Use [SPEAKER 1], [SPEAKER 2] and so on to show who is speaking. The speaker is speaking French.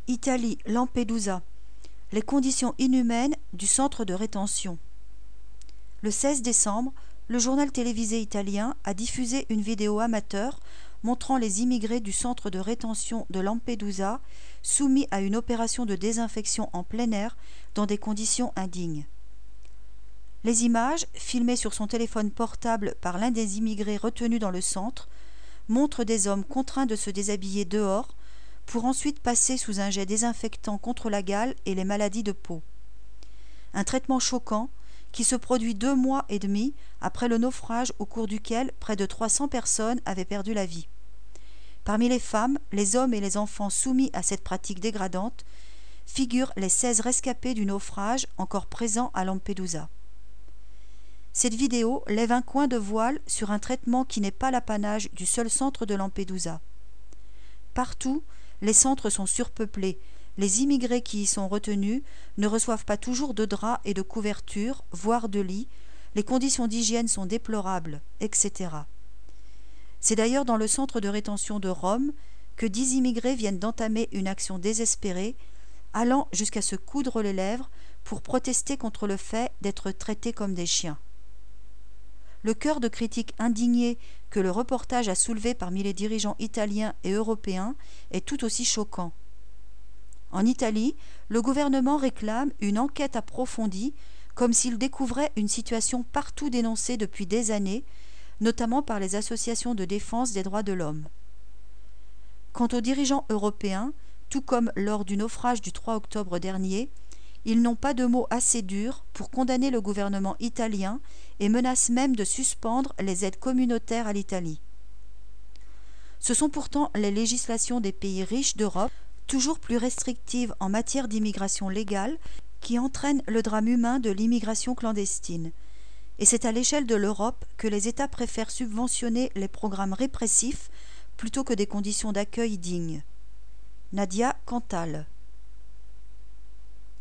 [SPEAKER 1] Italie, Lampedusa. Les conditions inhumaines du centre de rétention. Le 16 décembre, le journal télévisé italien a diffusé une vidéo amateur montrant les immigrés du centre de rétention de Lampedusa soumis à une opération de désinfection en plein air dans des conditions indignes. Les images, filmées sur son téléphone portable par l'un des immigrés retenus dans le centre, montrent des hommes contraints de se déshabiller dehors pour ensuite passer sous un jet désinfectant contre la gale et les maladies de peau. Un traitement choquant qui se produit 2 mois et demi après le naufrage au cours duquel près de 300 personnes avaient perdu la vie. Parmi les femmes, les hommes et les enfants soumis à cette pratique dégradante figurent les 16 rescapés du naufrage encore présents à Lampedusa. Cette vidéo lève un coin de voile sur un traitement qui n'est pas l'apanage du seul centre de Lampedusa. Partout, les centres sont surpeuplés, les immigrés qui y sont retenus ne reçoivent pas toujours de draps et de couvertures, voire de lits, les conditions d'hygiène sont déplorables, etc. C'est d'ailleurs dans le centre de rétention de Rome que 10 immigrés viennent d'entamer une action désespérée, allant jusqu'à se coudre les lèvres pour protester contre le fait d'être traités comme des chiens. Le chœur de critiques indignées que le reportage a soulevé parmi les dirigeants italiens et européens est tout aussi choquant. En Italie, le gouvernement réclame une enquête approfondie, comme s'il découvrait une situation partout dénoncée depuis des années, notamment par les associations de défense des droits de l'homme. Quant aux dirigeants européens, tout comme lors du naufrage du 3 octobre dernier, ils n'ont pas de mots assez durs pour condamner le gouvernement italien et menacent même de suspendre les aides communautaires à l'Italie. Ce sont pourtant les législations des pays riches d'Europe, toujours plus restrictives en matière d'immigration légale, qui entraînent le drame humain de l'immigration clandestine. Et c'est à l'échelle de l'Europe que les États préfèrent subventionner les programmes répressifs plutôt que des conditions d'accueil dignes. Nadia Cantal.